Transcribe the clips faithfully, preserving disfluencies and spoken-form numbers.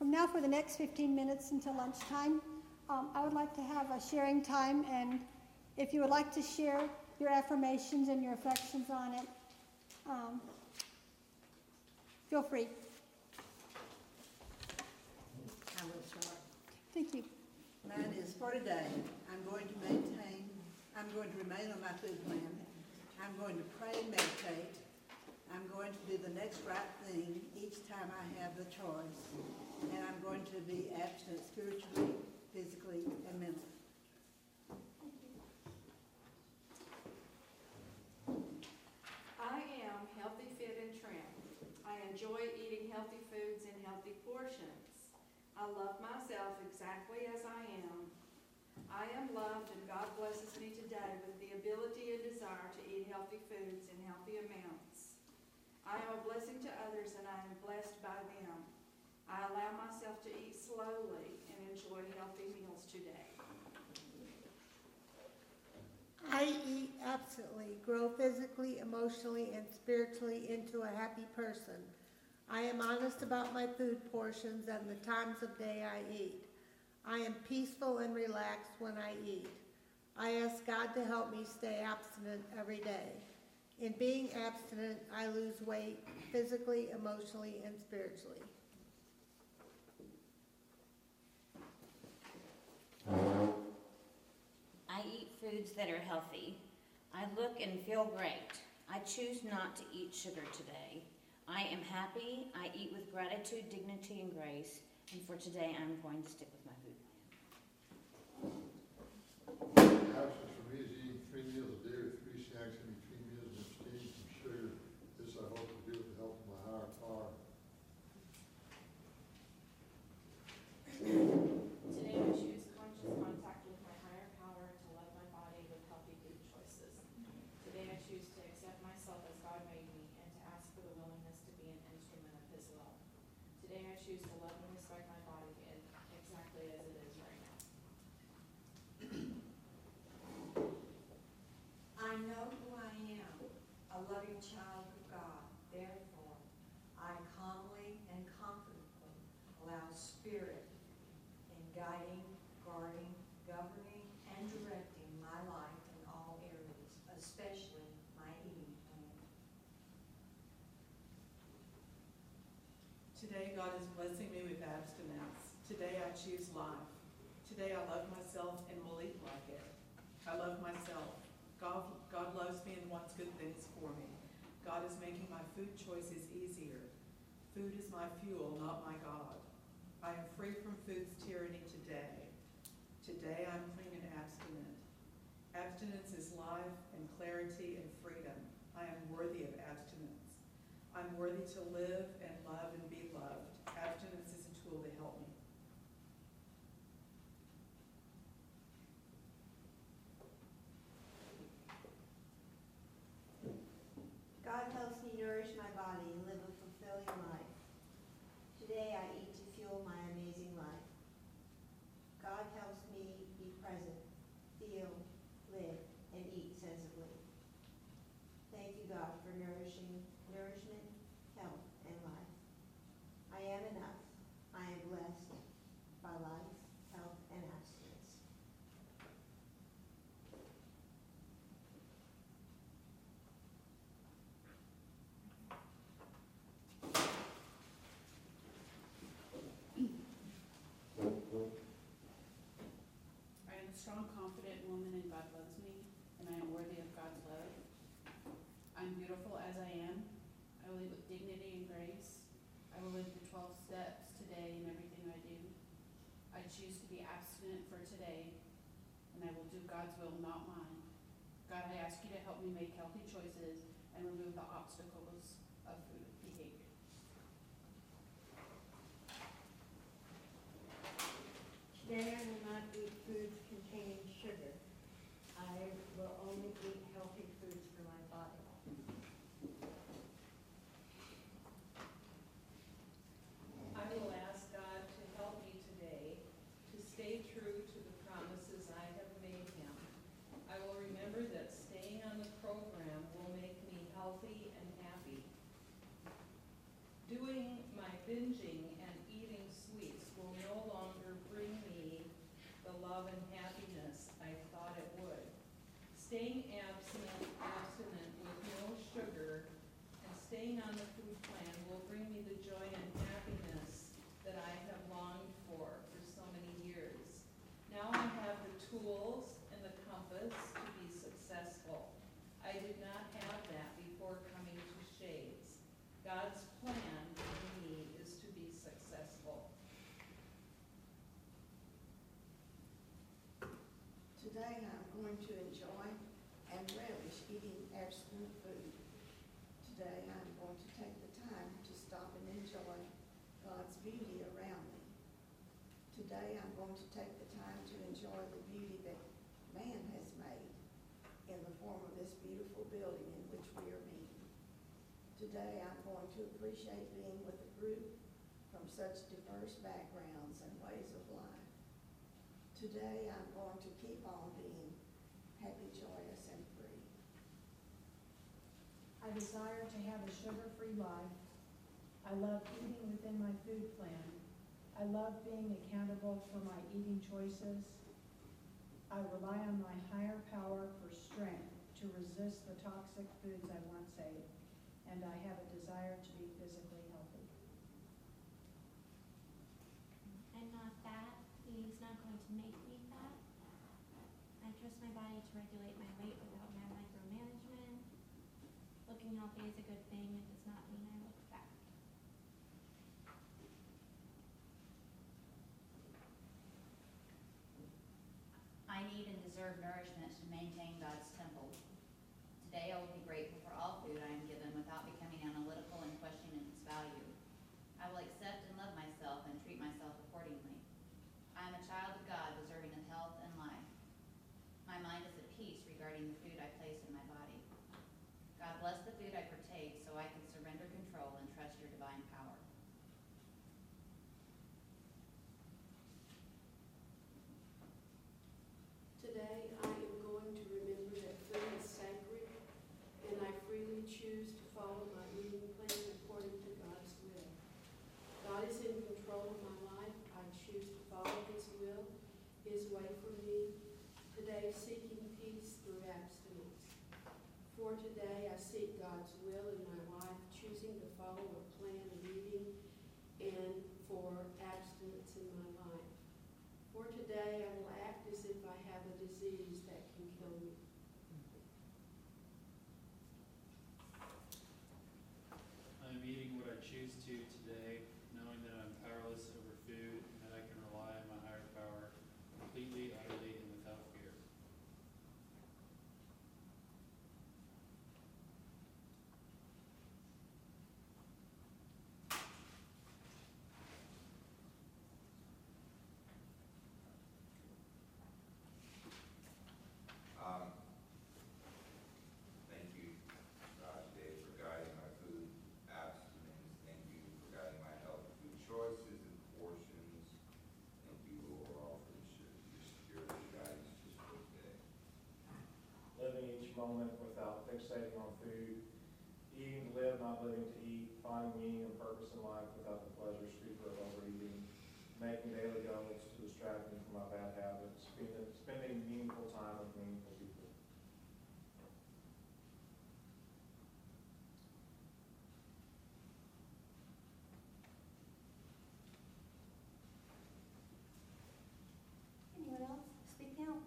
From now for the next fifteen minutes until lunchtime, um, I would like to have a sharing time, and if you would like to share your affirmations and your reflections on it, um, feel free. I will start. Thank you. Mine is for today. I'm going to maintain, I'm going to remain on my food plan. I'm going to pray and meditate. I'm going to do the next right thing each time I have the choice. And I'm going to be abstinent spiritually, physically, and mentally. I am healthy, fit, and trim. I enjoy eating healthy foods in healthy portions. I love myself exactly as I am. I am loved, and God blesses me today with the ability and desire to eat healthy foods in healthy amounts. I am a blessing to others, and I am blessed by them. I allow myself to eat slowly and enjoy healthy meals today. I eat absently, grow physically, emotionally, and spiritually into a happy person. I am honest about my food portions and the times of day I eat. I am peaceful and relaxed when I eat. I ask God to help me stay abstinent every day. In being abstinent, I lose weight physically, emotionally, and spiritually. I eat foods that are healthy. I look and feel great. I choose not to eat sugar today. I am happy. I eat with gratitude, dignity, and grace. And for today, I'm going to stick with my food plan. Abstinence for me is eating three meals a day with three snacks in between meals and abstaining from sugar. This I hope to do with the help of my higher power. Today I choose conscious contact with my higher power to love my body with healthy food choices. Today I choose to accept myself as God made me and to ask for the willingness to be an instrument of His love. Today I choose to love and respect my body exactly as it is right now. I know who I am, a loving child of God. Therefore, I calmly and confidently allow Spirit in guiding, guarding, governing, and directing my life in all areas, especially my eating plan. Today, God is blessing me with abstinence. Today, I choose life. Today, I love myself and will eat like it. I love myself. God, God loves me and wants good things for me. God is making my food choices easier. Food is my fuel, not my God. I am free from food's tyranny today. Today, I'm clean and abstinent. Abstinence is life and clarity and freedom. I am worthy of abstinence. I'm worthy to live and love and be loved. Abstinence is a tool to help me. God helps me nourish my body and live a fulfilling life. Today I eat to fuel my amazing life. God helps me be present, feel, live, and eat sensibly. Thank you, God, for nourishing, nourishment, health, and life. I am enough. I am blessed by life, health, and abstinence. I am a strong, confident woman, and God loves me, and I am worthy of God's love. I'm beautiful as I am. I will live with dignity and grace. I will live the twelve steps today in everything I do. I choose to be abstinent for today, and I will do God's will, not mine. God, I ask you to help me make healthy choices and remove the obstacles of food behavior. Today I will not eat foods containing sugar. I will only eat healthy foods for my body. I will ask God to help me today to stay true to the promises I have made Him. I will remember that staying on the program will make me healthy and happy. staying on the food plan will bring me the joy and happiness that I have longed for for so many years. Now I have the tools and the compass to be successful. I did not have that before coming to Shades. God's plan for me is to be successful. Today I'm going to enjoy and relish eating abstinent food. Today I'm going to take the time to stop and enjoy God's beauty around me. Today I'm going to take the time to enjoy the beauty that man has made in the form of this beautiful building in which we are meeting. Today I'm going to appreciate being with a group from such diverse backgrounds and ways of life. Today I'm going to keep on being happy, joyous, and free. I desire to have a sugar-free life. I love eating within my food plan. I love being accountable for my eating choices. I rely on my higher power for strength to resist the toxic foods I once ate, and I have a desire to be physically healthy. I'm not fat. Eating's not going to make me fat. I trust my body to regulate my weight without my micromanagement. Looking healthy is a good thing. It does not mean I look fat. I need and deserve nourishment to maintain God's temple. Today I will be grateful for all food I am given without becoming analytical and questioning its value. I will accept and love myself and treat myself accordingly. I am a child of God deserving of health and life. My mind is at peace regarding the food I place in my body. God bless the food I partake so I can surrender control and trust your divine power. Today, I am going to remember that food is sacred, and I freely choose to follow my eating plan according to God's will. God is in control of my life. I choose to follow His will, His way for me. Today, seeking peace through abstinence. For today, I seek God's will in my life, choosing to follow a plan of eating and for abstinence in my life. For today, I will act as if I have a disease that can kill me. I'm eating what I choose to today, knowing that I'm powerless over food and that I can rely on my higher power completely, utterly, and without fear. Um, Thank you, God, today for guiding my food abstinence. Thank you for guiding my healthy food choices and portions. Thank you, overall, for your security guidance just for today. Living each moment without fixating on food, eating to live, not living to eat, finding meaning and purpose in life without the pleasure stupor of overeating, making daily goals to distract me from my bad habits, spending, spending meaningful time with meaningful people. Anyone else? Speak now.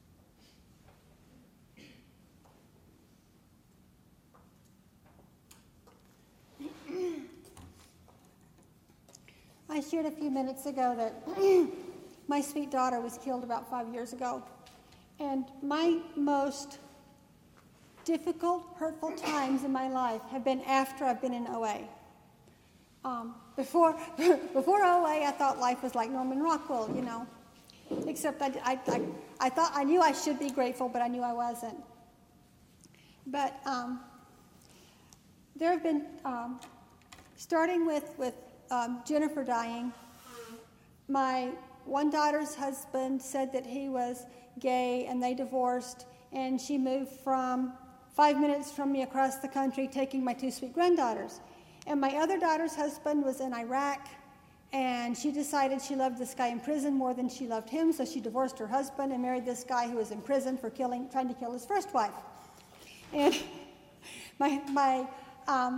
I shared a few minutes ago that my sweet daughter was killed about five years ago. And my most difficult, hurtful times in my life have been after I've been in O A. Um, before, before O A, I thought life was like Norman Rockwell, you know. Except I, I, I, I thought I knew I should be grateful, but I knew I wasn't. But um, there have been, um, starting with, with um, Jennifer dying, my one daughter's husband said that he was gay and they divorced, and she moved from five minutes from me across the country, taking my two sweet granddaughters. And my other daughter's husband was in Iraq, and she decided she loved this guy in prison more than she loved him, so she divorced her husband and married this guy who was in prison for killing, trying to kill his first wife. And my, my um,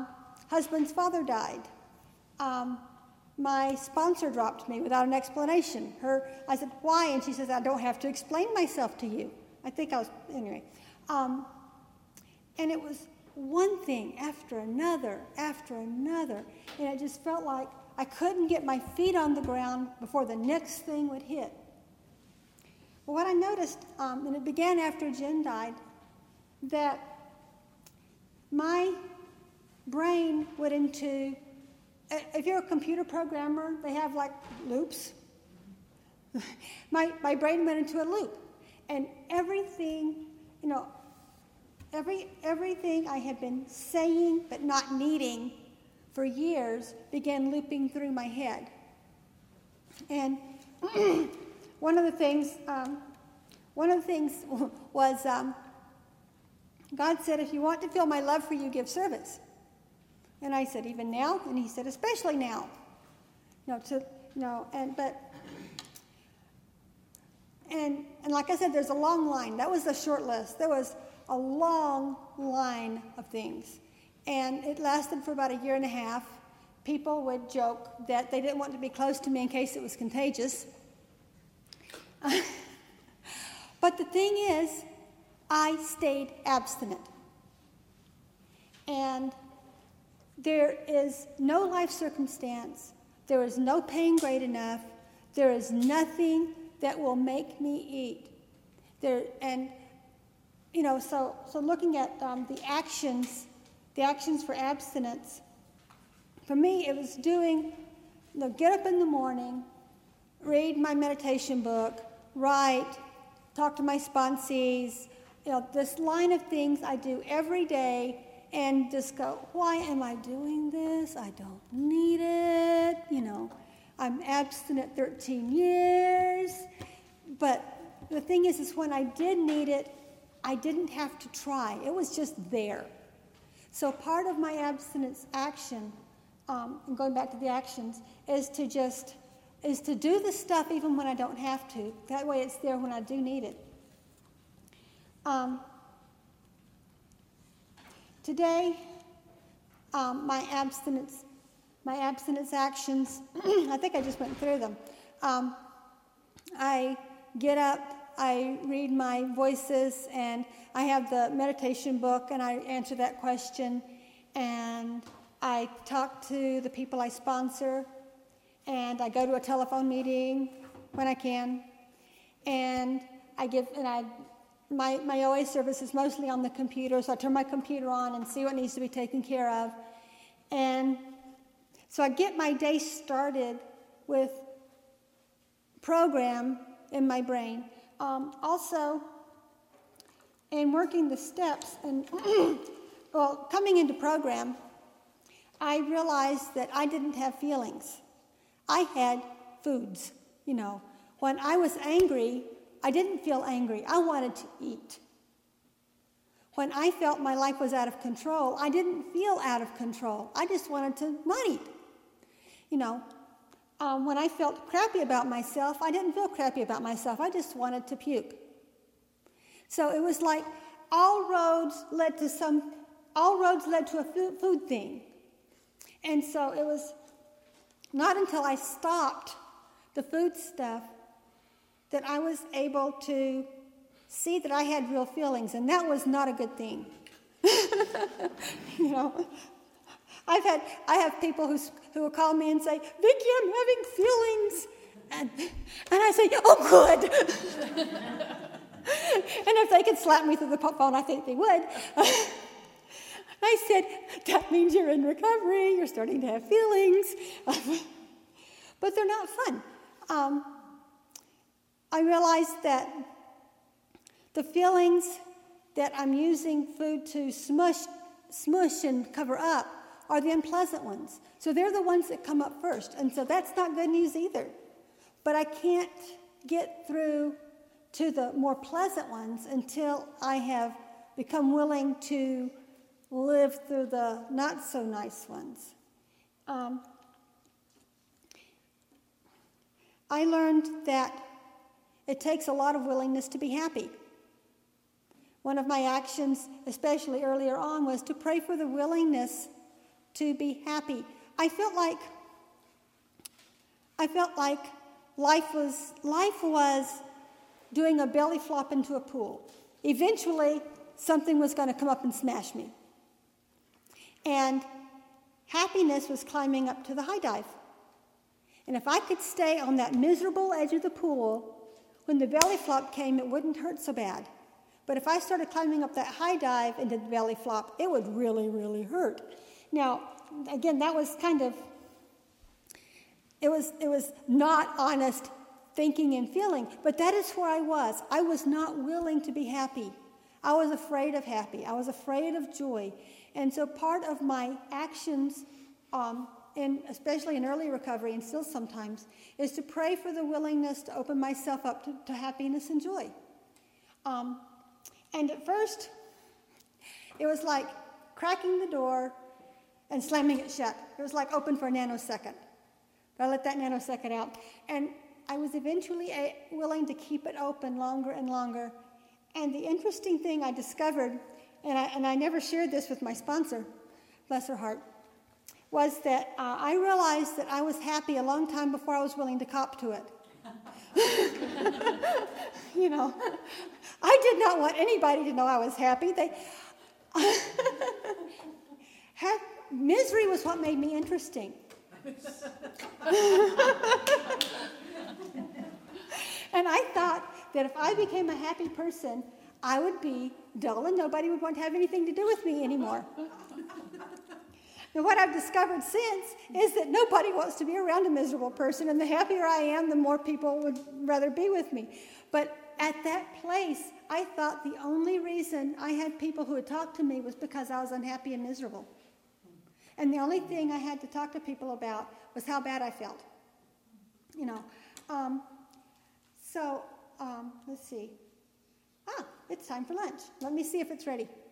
husband's father died. Um, my sponsor dropped me without an explanation. Her, I said, why? And she says, I don't have to explain myself to you. I think I was, anyway. Um, and it was one thing after another, after another. And it just felt like I couldn't get my feet on the ground before the next thing would hit. But what I noticed, um, and it began after Jen died, that my brain went into, if you're a computer programmer, they have like loops. my, my brain went into a loop. And everything, you know, every everything I had been saying but not needing for years began looping through my head. And one of the things, um, one of the things was, um, God said, if you want to feel my love for you, give service. And I said, even now? And he said, especially now. You know, to, you know, and, but, and, and like I said, there's a long line. That was the short list. There was a long line of things. And it lasted for about a year and a half. People would joke that they didn't want to be close to me in case it was contagious. But the thing is, I stayed abstinent. And there is no life circumstance, there is no pain great enough, there is nothing that will make me eat. There, and, you know, so, so looking at um, the actions, the actions for abstinence, for me it was doing, you know, get up in the morning, read my meditation book, write, talk to my sponsees, you know, this line of things I do every day, and just go, why am I doing this? I don't need it. You know, I'm abstinent thirteen years. But the thing is, is when I did need it, I didn't have to try. It was just there. So part of my abstinence action, um, and going back to the actions, is to just, is to do the stuff even when I don't have to. That way it's there when I do need it. Um, today, um, my abstinence, my abstinence actions, I think I just went through them. Um, I get up, I read my voices, and I have the meditation book, and I answer that question, and I talk to the people I sponsor, and I go to a telephone meeting when I can, and I give, and I, my, my O A service is mostly on the computer, so I turn my computer on and see what needs to be taken care of, and so I get my day started with program in my brain. Um, also, in working the steps, and well, coming into program, I realized that I didn't have feelings. I had foods, you know. When I was angry, I didn't feel angry. I wanted to eat. When I felt my life was out of control, I didn't feel out of control. I just wanted to not eat. You know, um, when I felt crappy about myself, I didn't feel crappy about myself. I just wanted to puke. So it was like all roads led to some, all roads led to a food, food thing. And so it was not until I stopped the food stuff that I was able to see that I had real feelings, and that was not a good thing. You know, I've had I have people who who will call me and say, "Vicki, I'm having feelings," and and I say, "Oh, good." And if they could slap me through the phone, I think they would. I said, "That means you're in recovery. You're starting to have feelings," but they're not fun. Um, I realized that the feelings that I'm using food to smush, smush and cover up are the unpleasant ones. So they're the ones that come up first. And so that's not good news either. But I can't get through to the more pleasant ones until I have become willing to live through the not so nice ones. Um, I learned that it takes a lot of willingness to be happy. One of my actions, especially earlier on, was to pray for the willingness to be happy. I felt like, I felt like life was, life was doing a belly flop into a pool. Eventually, something was going to come up and smash me. And happiness was climbing up to the high dive. And if I could stay on that miserable edge of the pool, when the belly flop came, it wouldn't hurt so bad. But if I started climbing up that high dive into the belly flop, it would really, really hurt. Now, again, that was kind of, it was, it was not honest thinking and feeling, but that is where I was. I was not willing to be happy. I was afraid of happy. I was afraid of joy. And so part of my actions, um, and especially in early recovery and still sometimes, is to pray for the willingness to open myself up to, to happiness and joy. Um, and at first, it was like cracking the door and slamming it shut. It was like open for a nanosecond. But I let that nanosecond out. And I was eventually a- willing to keep it open longer and longer. And the interesting thing I discovered, and I, and I never shared this with my sponsor, bless her heart, was that uh, I realized that I was happy a long time before I was willing to cop to it. You know, I did not want anybody to know I was happy. They, ha- misery was what made me interesting. And I thought that if I became a happy person, I would be dull and nobody would want to have anything to do with me anymore. Now, what I've discovered since is that nobody wants to be around a miserable person, and the happier I am, the more people would rather be with me. But at that place, I thought the only reason I had people who would talk to me was because I was unhappy and miserable. And the only thing I had to talk to people about was how bad I felt. You know. Um, so, um, let's see. Ah, it's time for lunch. Let me see if it's ready.